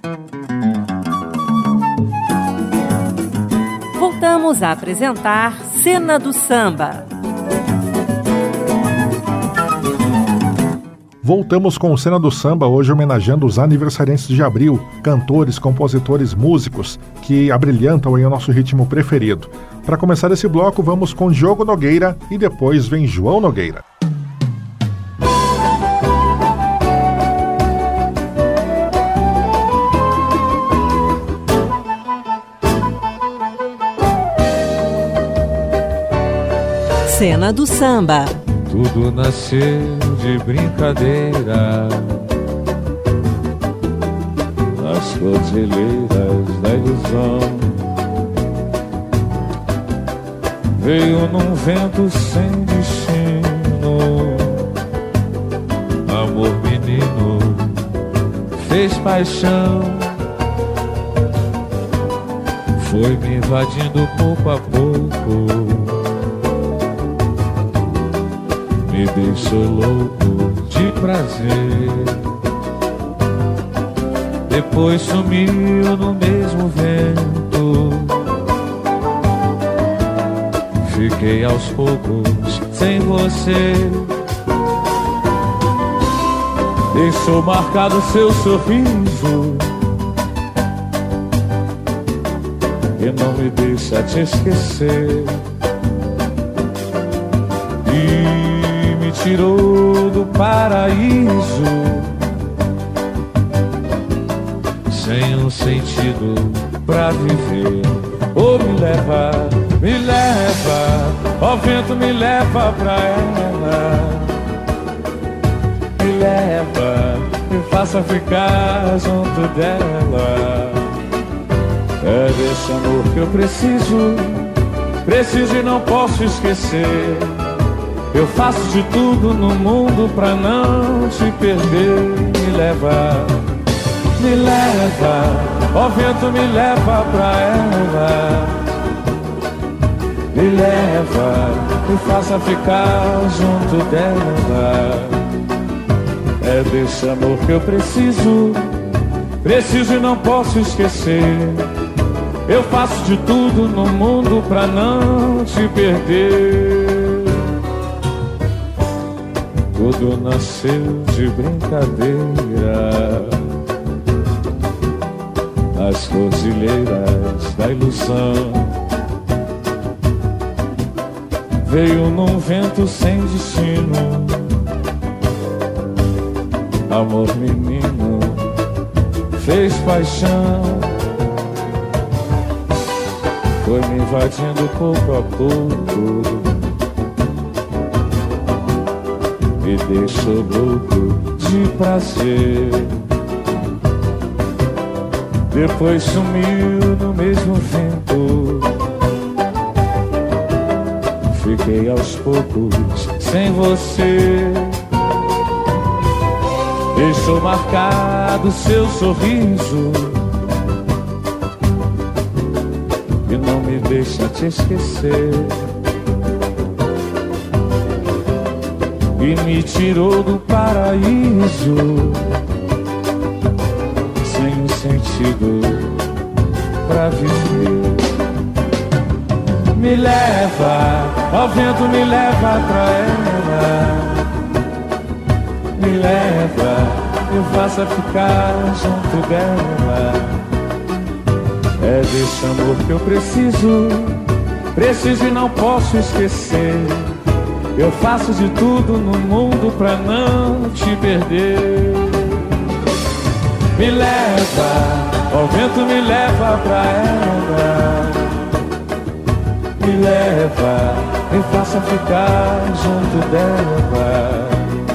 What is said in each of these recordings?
Voltamos a apresentar Cena do Samba. Voltamos com Cena do Samba, hoje homenageando os aniversariantes de abril, cantores, compositores, músicos que abrilhantam aí o nosso ritmo preferido. Para começar esse bloco, vamos com Diogo Nogueira e depois vem João Nogueira. Cena do Samba. Tudo nasceu de brincadeira nas cordilheiras da ilusão. Veio num vento sem destino, amor menino fez paixão. Foi me invadindo pouco a pouco, me deixou louco de prazer. Depois sumiu no mesmo vento. Fiquei aos poucos sem você. Deixou marcado seu sorriso e não me deixa te esquecer. Tirou do paraíso sem um sentido pra viver. Oh, me leva, ó vento, me leva pra ela. Me leva, me faça ficar junto dela. É desse amor que eu preciso e não posso esquecer. Eu faço de tudo no mundo pra não te perder. Me leva, ó vento, me leva pra ela. Me leva, me faça ficar junto dela. É desse amor que eu preciso e não posso esquecer. Eu faço de tudo no mundo pra não te perder. Tudo nasceu de brincadeira nas cordilheiras da ilusão. Veio num vento sem destino, amor menino fez paixão. Foi me invadindo pouco a pouco, me deixou louco de prazer. Depois sumiu no mesmo vento. Fiquei aos poucos sem você. Deixou marcado seu sorriso e não me deixa te esquecer. E me tirou do paraíso sem um sentido pra viver. Me leva, ó vento, me leva pra ela. Me leva, me faça ficar junto dela. É desse amor que eu preciso e não posso esquecer. Eu faço de tudo no mundo pra não te perder. Me leva, ó vento, me leva pra ela. Me leva, me faça ficar junto dela.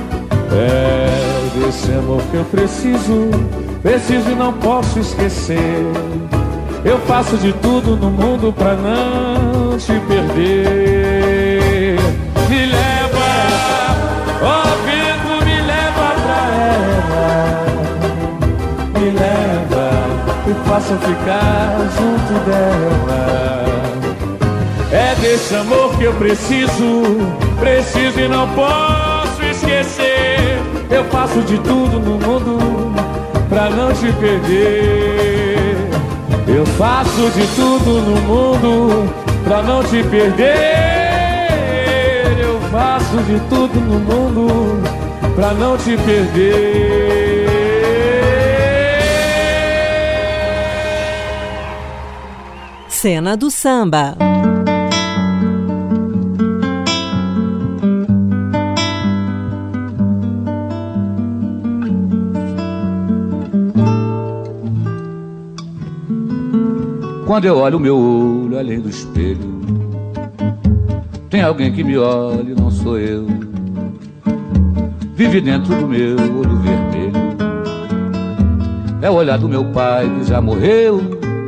É desse amor que eu preciso e não posso esquecer. Eu faço de tudo no mundo pra não te perder. Me leva, ó vento, me leva pra ela. Me leva, me faça ficar junto dela. É desse amor que eu preciso e não posso esquecer. Eu faço de tudo no mundo pra não te perder. Eu faço de tudo no mundo pra não te perder. Eu faço de tudo no mundo pra não te perder. Cena do Samba. Quando eu olho o meu olho além do espelho, tem alguém que me olha e não sou eu. Vive dentro do meu olho vermelho. É o olhar do meu pai que já morreu.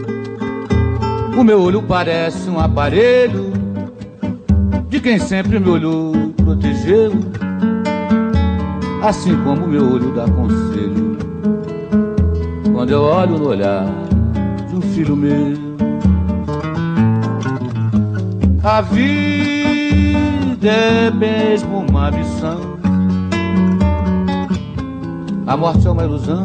O meu olho parece um aparelho de quem sempre me olhou e protegeu. Assim como o meu olho dá conselho quando eu olho no olhar de um filho meu. A vida é mesmo uma missão, a morte é uma ilusão.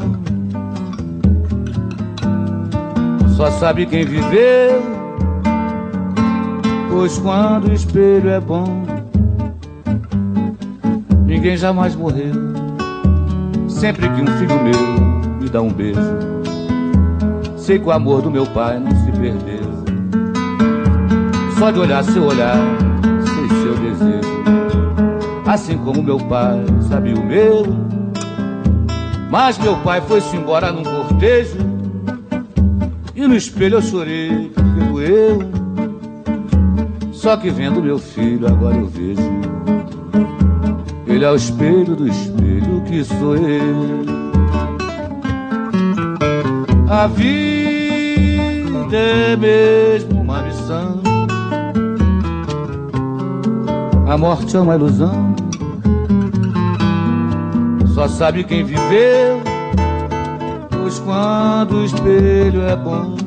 Só sabe quem viveu, pois quando o espelho é bom, ninguém jamais morreu. Sempre que um filho meu me dá um beijo, sei que o amor do meu pai não se perdeu. Só de olhar seu olhar, sei seu desejo, assim como meu pai sabia o meu. Mas meu pai foi-se embora num cortejo, e no espelho eu chorei porque doeu. Só que vendo meu filho agora eu vejo, ele é o espelho do espelho que sou eu. A vida é mesmo uma missão, a morte é uma ilusão. Só sabe quem viveu, pois quando o espelho é bom,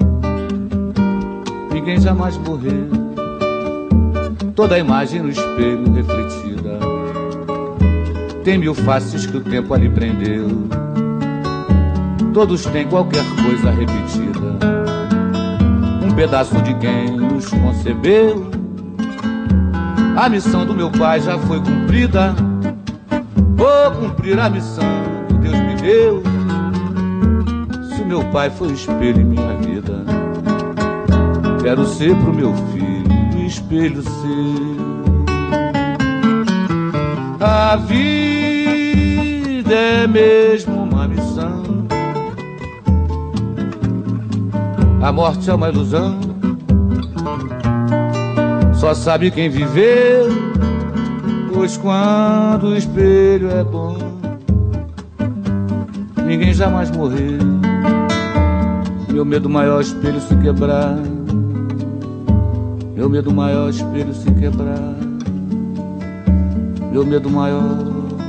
ninguém jamais morreu. Toda a imagem no espelho refletida tem mil faces que o tempo ali prendeu. Todos têm qualquer coisa repetida, um pedaço de quem nos concebeu. A missão do meu pai já foi cumprida, vou cumprir a missão que Deus me deu. Se o meu pai foi o espelho em minha vida, quero ser pro meu filho o espelho seu. A vida é mesmo uma missão, a morte é uma ilusão. Só sabe quem viveu, pois quando o espelho é bom, ninguém jamais morreu. Meu medo maior, espelho se quebrar. Meu medo maior, espelho se quebrar. Meu medo maior.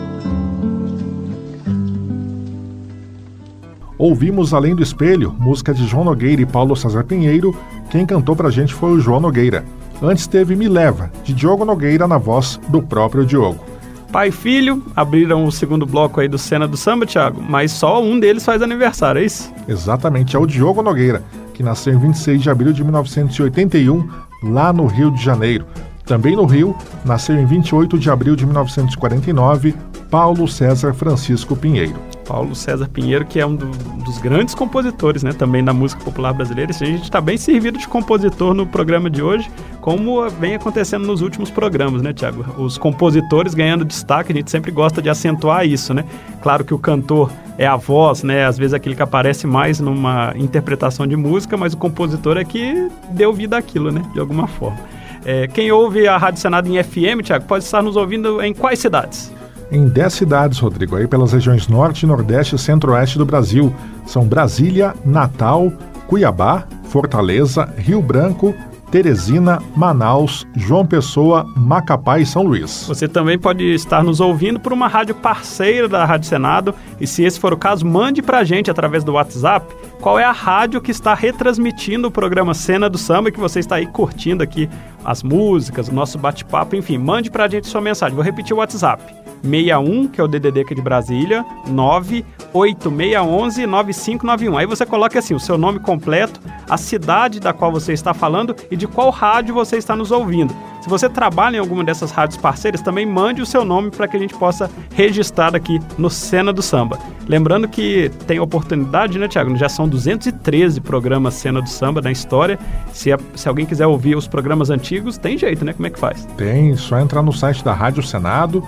Ouvimos Além do Espelho, música de João Nogueira e Paulo César Pinheiro. Quem cantou pra gente foi o João Nogueira. Antes teve Me Leva, de Diogo Nogueira, na voz do próprio Diogo. Pai e filho abriram o segundo bloco aí do Cena do Samba, Thiago, mas só um deles faz aniversário, é isso? Exatamente, é o Diogo Nogueira, que nasceu em 26 de abril de 1981, lá no Rio de Janeiro. Também no Rio, nasceu em 28 de abril de 1949, Paulo César Francisco Pinheiro. Paulo César Pinheiro, que é um dos grandes compositores, né, também da música popular brasileira. A gente está bem servido de compositor no programa de hoje, como vem acontecendo nos últimos programas, né, Thiago? Os compositores ganhando destaque, a gente sempre gosta de acentuar isso, né? Claro que o cantor é a voz, né? Às vezes aquele que aparece mais numa interpretação de música, mas o compositor é que deu vida àquilo, né? De alguma forma. Quem ouve a Rádio Senado em FM, Thiago, pode estar nos ouvindo em quais cidades? Em 10 cidades, Rodrigo, aí pelas regiões Norte, Nordeste e Centro-Oeste do Brasil. São Brasília, Natal, Cuiabá, Fortaleza, Rio Branco, Teresina, Manaus, João Pessoa, Macapá e São Luís. Você também pode estar nos ouvindo por uma rádio parceira da Rádio Senado, e se esse for o caso, mande pra gente através do WhatsApp qual é a rádio que está retransmitindo o programa Cena do Samba e que você está aí curtindo aqui as músicas, o nosso bate-papo, enfim, mande pra gente sua mensagem. Vou repetir o WhatsApp: 61, que é o DDD aqui de Brasília, 98611-9591. Aí você coloca assim, o seu nome completo, a cidade da qual você está falando e de qual rádio você está nos ouvindo. Se você trabalha em alguma dessas rádios parceiras, também mande o seu nome para que a gente possa registrar aqui no Cena do Samba. Lembrando que tem oportunidade, né, Thiago? Já são 213 programas Cena do Samba na história. Se alguém quiser ouvir os programas antigos, tem jeito, né? Como é que faz? Tem, só entrar no site da Rádio Senado,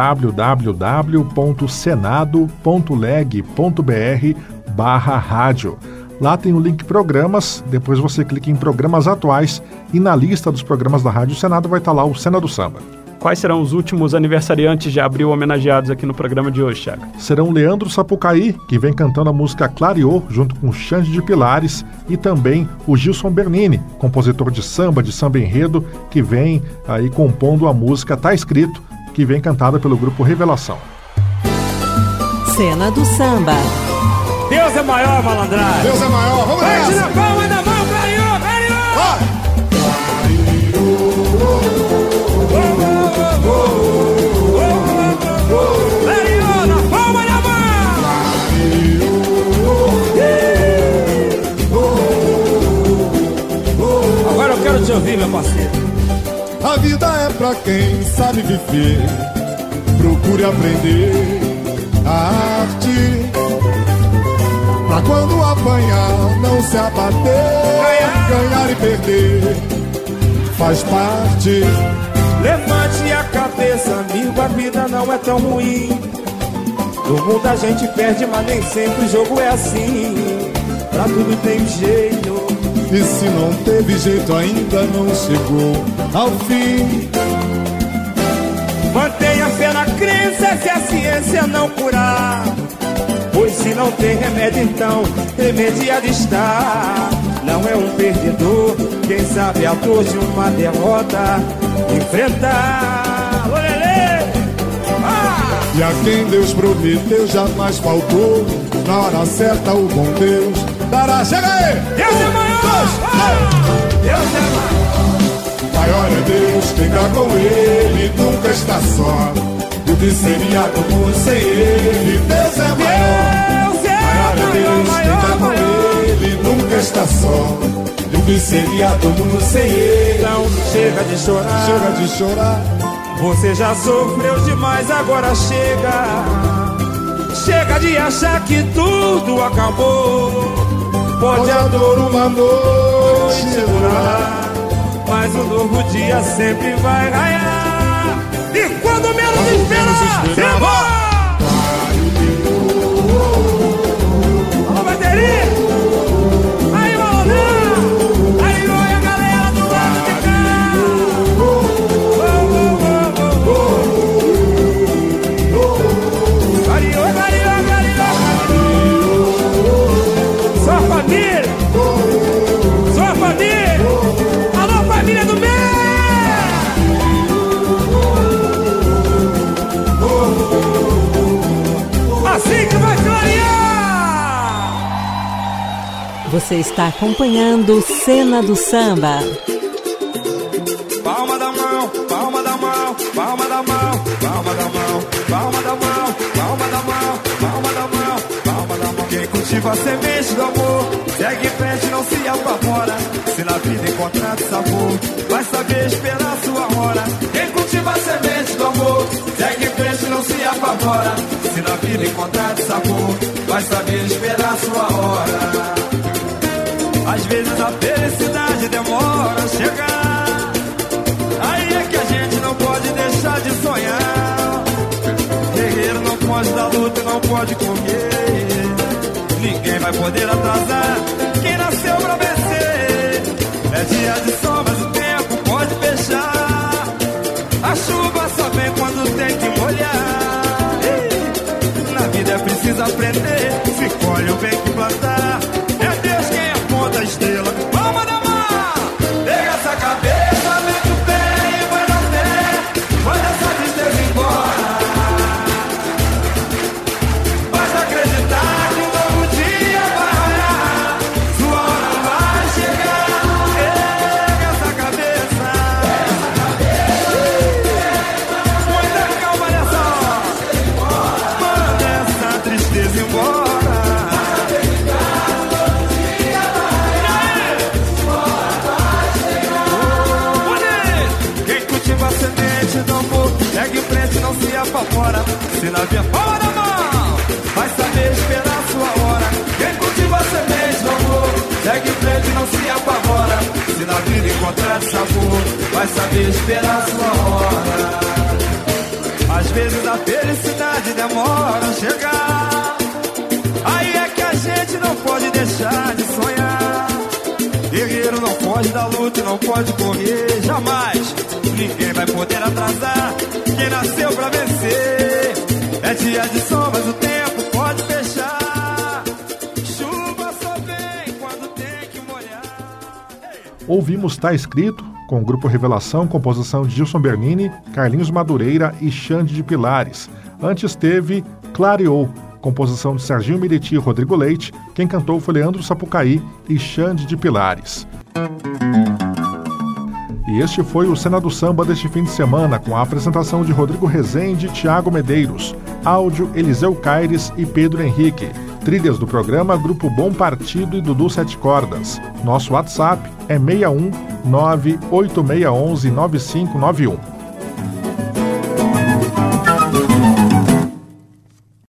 www.senado.leg.br/rádio. Lá tem o link Programas, depois você clica em Programas Atuais e na lista dos programas da Rádio Senado vai estar lá o Cena do Samba. Quais serão os últimos aniversariantes de abril homenageados aqui no programa de hoje, Thiago? Serão Leandro Sapucaí, que vem cantando a música Clareou, junto com Xande de Pilares, e também o Gilson Bernini, compositor de samba enredo, que vem aí compondo a música Tá Escrito, que vem cantada pelo grupo Revelação. Cena do Samba. Deus é maior, malandragem. Deus é maior, vamos Vai, nessa. tira a palma da mão, clareou, clareou. Clareou na palma da mão. Agora eu quero te ouvir, meu parceiro. A vida é pra quem sabe viver. Procure aprender a arte, pra quando apanhar não se abater. Ganhar e perder faz parte. Levante a cabeça, amigo, a vida não é tão ruim. No mundo a gente perde, mas nem sempre o jogo é assim. Pra tudo tem um jeito. E se não teve jeito ainda não chegou ao fim. Mantenha fé na crença se a ciência não curar. Pois se não tem remédio, então remediado está. Não é um perdedor quem sabe a dor de uma derrota enfrentar. Olelê! Ah! E a quem Deus prometeu jamais faltou. Na hora certa o bom Deus dará. Chega aí! Deus é maior! Deus é maior! Maior é Deus, quem tá com Ele nunca está só. O que seria do mundo sem Ele? Deus é maior! Deus é Maior é Deus, quem tá com Ele nunca está só. O que seria do mundo sem Ele? Então chega de chorar. Chega de chorar. Você já sofreu demais, agora chega. Chega de achar que tudo acabou. Pode a dor uma noite durar, mas um novo dia sempre vai raiar. E quando menos esperar, alô, bateria! Aí, malandrão! Aí, olha a galera do lado de cá! Cariô, cariô, cariô, cariô! Só família! Só família! Alô, família do bem! Assim que vai clarear! Você está acompanhando Cena do Samba. Palma da mão, palma da mão, palma da mão, palma da mão, palma da mão, palma da mão, palma da mão, palma da mão. Quem cultiva a semente do amor, segue em frente, não se apavora. Se na vida encontrar sabor, vai saber esperar sua hora. Quem cultiva a semente do amor, segue em frente, não se apavora. Se na vida encontrar sabor, vai saber esperar sua hora. Às vezes a felicidade demora a chegar. Aí é que a gente não pode deixar de sonhar. Guerreiro não pode dar luta e não pode comer. Ninguém vai poder atrasar quem nasceu pra vencer. É dia de sol, mas o tempo pode fechar. A chuva só vem quando tem que molhar. Na vida é preciso aprender. Se colhe o bem que plantar. É Deus quem aponta a estrela. Palma da mão! Pega essa cabeça, mete o pé e vai na fé. Manda essa tristeza embora. Basta acreditar que um novo dia vai raiar. Sua hora vai chegar. Pega essa cabeça. Muita calma nessa hora. Manda essa tristeza embora. novinha, palma na mão. Vai saber esperar sua hora. Quem cultiva a semente do amor, segue em frente, não se apavora. Se na vida encontrar sabor, vai saber esperar sua hora. Às vezes a felicidade demora a chegar. Aí é que a gente não pode deixar de sonhar. Guerreiro não pode dar luta, não pode correr jamais. Ninguém vai poder atrasar quem nasceu pra vencer. É dia de sol, mas o tempo pode fechar. Chuva só vem quando tem que molhar. Ouvimos Tá Escrito, com o grupo Revelação, composição de Gilson Bernini, Carlinhos Madureira e Xande de Pilares. Antes teve Clareou, composição de Serginho Meriti e Rodrigo Leite. Quem cantou foi Leandro Sapucaí e Xande de Pilares. E este foi o Cena do Samba deste fim de semana, com a apresentação de Rodrigo Rezende e Thiago Medeiros, áudio Eliseu Caires e Pedro Henrique, trilhas do programa Grupo Bom Partido e Dudu Sete Cordas. Nosso WhatsApp é 61 98611 9591.